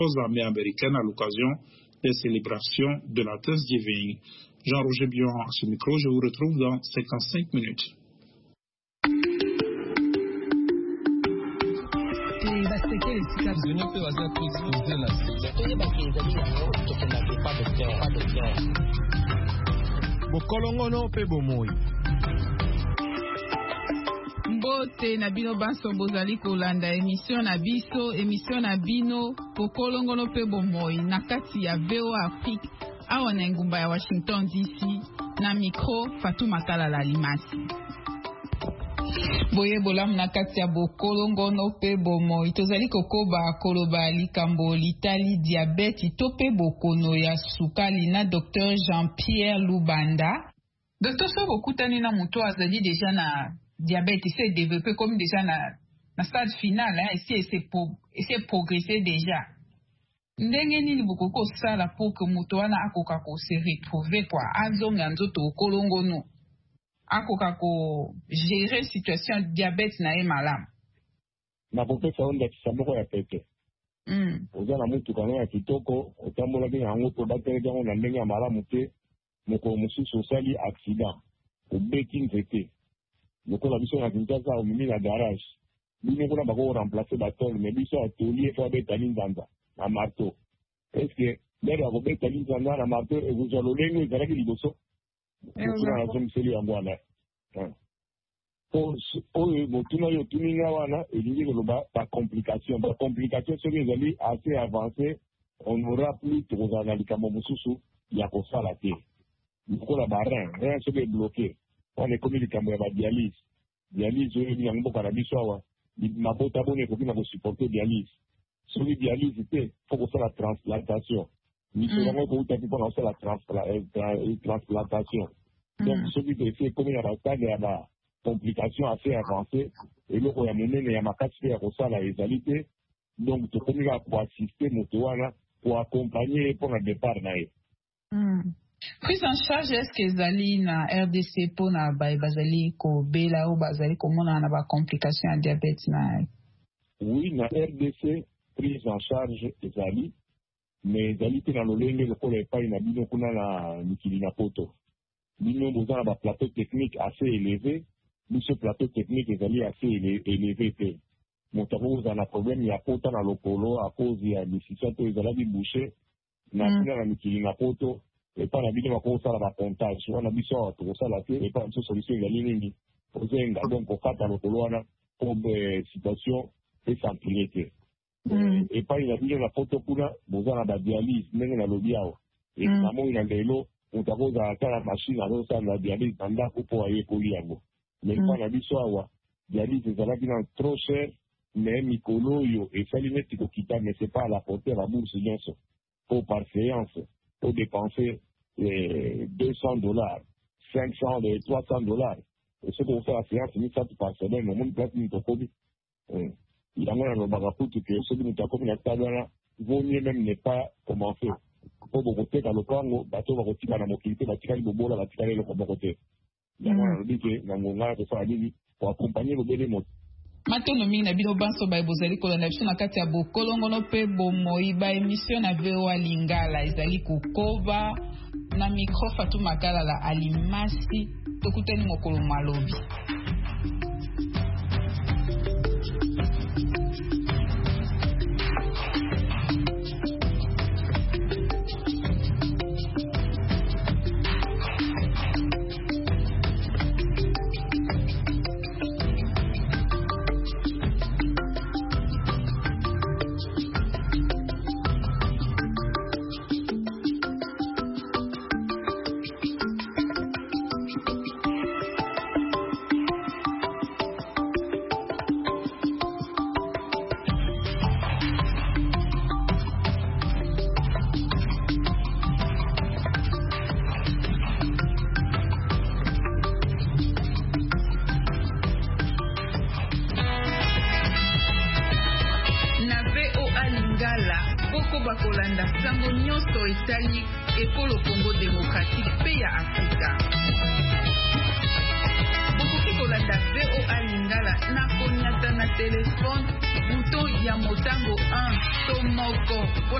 aux armées américaines à l'occasion des célébrations de la Thanksgiving. Jean-Roger Bion à ce micro, je vous retrouve dans 55 minutes. Mbote na bino baso bozali kolanda émission na bino pokolongono pe bomoi na kati ya VOA Afrique awa na ngumba ya Washington DC na micro Fatou Makala la Limasi. Boye bolamu na kati ya bokolongono pe bomoi tozali kokoba koloba likambo litali diabete to pe bokono ya sukali na Dr Jean-Pierre Lubanda. Dr Sobokutani na muto azali deja na diabète s'est développé comme déjà na stade final, hein, et c'est progressé déjà. Ndenge nini bokoko sala pour que muto wana akoka ko se retrouver quoi azonga nzoto kolongono akoka ko gérer situation diabète na e malamu na popesa onda kisamoko ya pete oza na mutu kana ya kitoko otambola ke yango to bakere jango na ndenge ya malamu te moko mususu osali accident obeti nzete lokola biso na Kinshasa omimi na garage bino kuna bako remplacer batole mais biso atelier fo betali nzanza na marteau est-ce lero akobetali nzanza na marteau ekozwa lolengo ezalaki liboso kuna na zomiseli yango wana oyo motuna oyo tuninga wana elingi koloba bacomplication soki ezali assez avancé on n'aura plus tokozala na likambo mosusu ya kosala te lokola barin soki ebloqué on est comme likambo ya badialyse oyo yango mboka na biso awa mabota boni ekoki na kosupporte dialyse soki dialyse te fo kosala transplantation miso yango ekoutaki mpona kosala transplantation donc soki esi ekomi na bastade ya bacomplication assez avancé eloko ya monene ya makasi mpe ya kosala ezali te donc tokomi kaka koassiste moto wana koaccompagne mpona départ na ye. Prise en charge est-ce que ezali na RDC pour na bazali ko bela ou bazali komona na ba complication ya diabète na? Oui, na RDC prise en charge ezali mais ezali te na lolenge lokola epai na bino kuna na mikili na poto bino boza na ba plateau technique assez élevé biso plateau technique ezali assez élevé te moto akozala na problème ya pota na lokolo a cause ya décision to ezalaki bouché na kuna na mikili na poto epa na bino bakosala bapontage wana biso awa tokosala te epa biso solution ezali nini ozenga donc kokata lokolo wana po situation esamplie te epai na bino na poto kuna boza na badialyse ndenge nalobi awa namoi na lelo moto akozala ta na machine azosala na dialyse na ndako mpo ayekoli yango mais epa na biso awa dialyse ezalaki na trop cher mais mikolo oyo esali neti kokita mais c'est pas à la portée ya babourse nyonso po par séance pour dépenser $200, 500, $300. Et ce qu'on fait à séance, c'est ça par semaine, au monde place, nous t'occupe. Il y a un bagapout que ceux qui nous t'occupent dans cette année-là, vaut mieux même ne pas commencer. Pour vous côté dans le Congo, bateau va retirer la mobilité, va tirer le bola, va tirer le côté. Il y a un dit que dans mon âge, ça a dit pour accompagner le bébé. Matono mingi na bino banso ba bozali kolanda biso na kati ya bokolongono pe bomoi ba émission na VOA Lingala ezali kokoba na micro Fatou Makala la Alimasi tokuteni mokolo malobi. Bakolanda sango nyonso etali ekolo Congo démocratique pe ya Afrika. Bokoki kolanda kolanda VOA Lingala na koniata na telefone bouton ya motango 1 to moko.